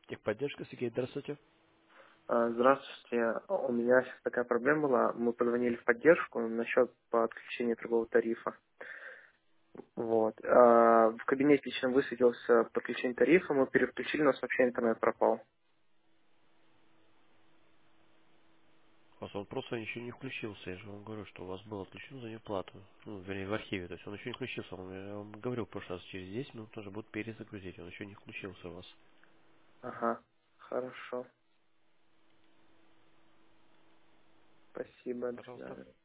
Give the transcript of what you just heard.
Техподдержка, Сергей, здравствуйте. Здравствуйте. У меня сейчас такая проблема была. Мы позвонили в поддержку насчет подключения торгового тарифа. Вот. В кабинете лично высветился подключение тарифа, мы переключили, но вообще интернет пропал. У вас он просто еще не включился. Я же вам говорю, что у вас был отключен за неплату. Ну, вернее, в архиве. То есть он еще не включился. Я вам говорил в прошлый раз, через 10 минут тоже будет перезагрузить. Он еще не включился у вас. Ага. Хорошо. Спасибо. До Пожалуйста. свидания.